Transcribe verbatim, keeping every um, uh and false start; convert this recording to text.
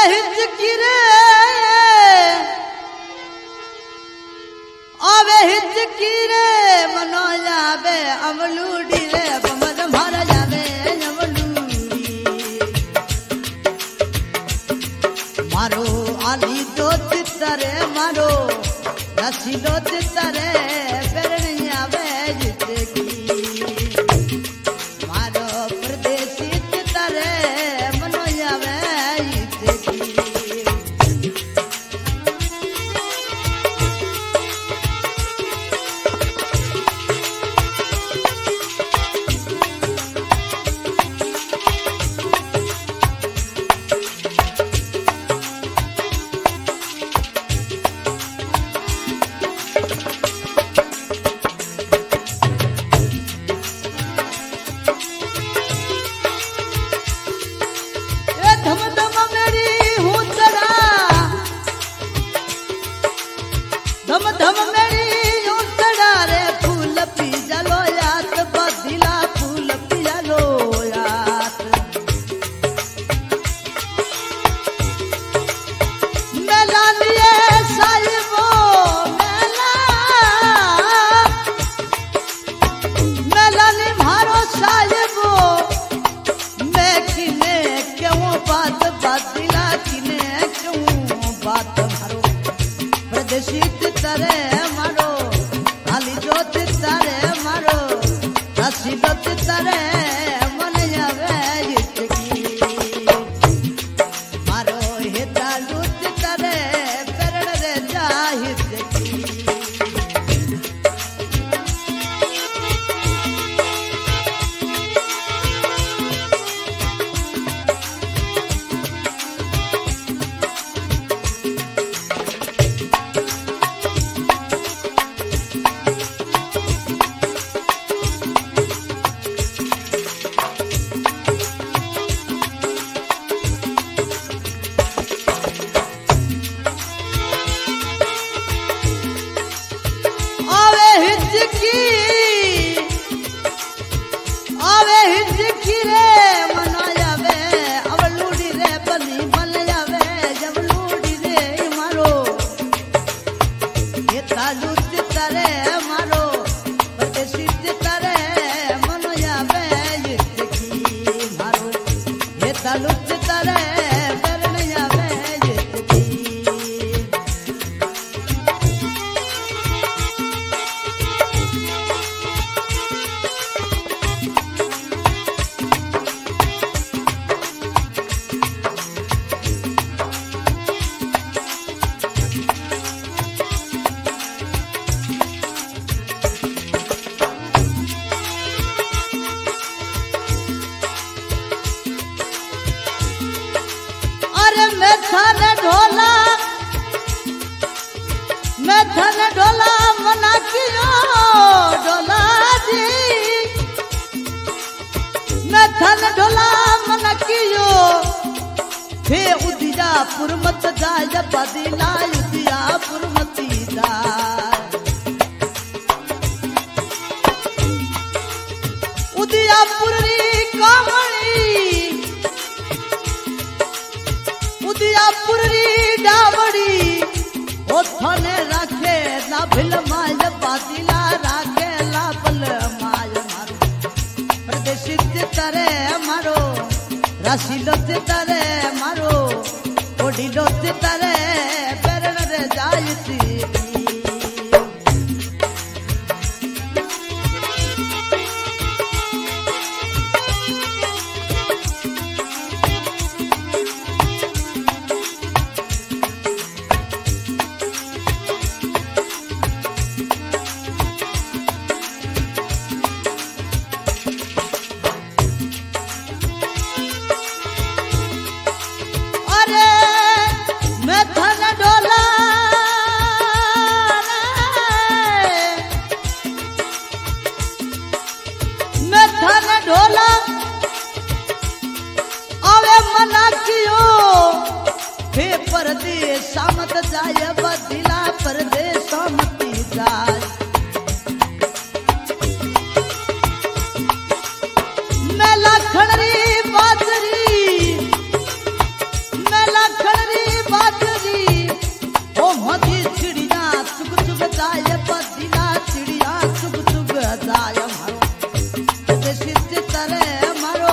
हिचकी रे आवे हिचकी रे मनो जावे अमलूडी रे बमद मार जावे अमलूडी मारो आली दो चित्तरे मारो रसी दो चित्तरे पेरणी आवे जितकी मारो प्रदेशी चित्तरे मनो जावे जितकी धम धम मेरी यूं चढ़ा रे फूल पी जलो यात बदिला फूल पी जलो यात मेला लिए साहिबो मेला मेला नी मारो साहिबो मैं किने क्यों बात बदिला किने क्यों बात मारो प्रदेशी तरे मारो खाली जोत तरे मारो रसी जोत तरे मन जावे जितकी मारो हिता लूट तरे पेरण रे जाहित आवे हिचकी रे मना जावे अवलूडी रे बनी बन जावे जवलूडी रे मारो ये तालू तरे मारो परदेसी तरे मनो जावे हिचकी मारो ये तालू तरे बरन जावे हिचकी मैं थाने ढोला मैं थाने ढोला मना कियो ढोला जी मैं थाने ढोला मना कियो फे उदियापुर मत जाय बदिला उदियापुर मत जाय उदियापुर री कामणी उदियापुर री डावड़ी ओ थाने राखे ना भिल माय बादिला राखे ला बल माय मारो प्रदेशी तरे मारो राशि लोत तरे मारो ओडी लोत तरे पेरण रे जायती ढोला आवे मना कियो फे परदेश सामत जाय बदिला परदेश सामती जाय मैं लाखन री बाजरी मैं लाखन हमारो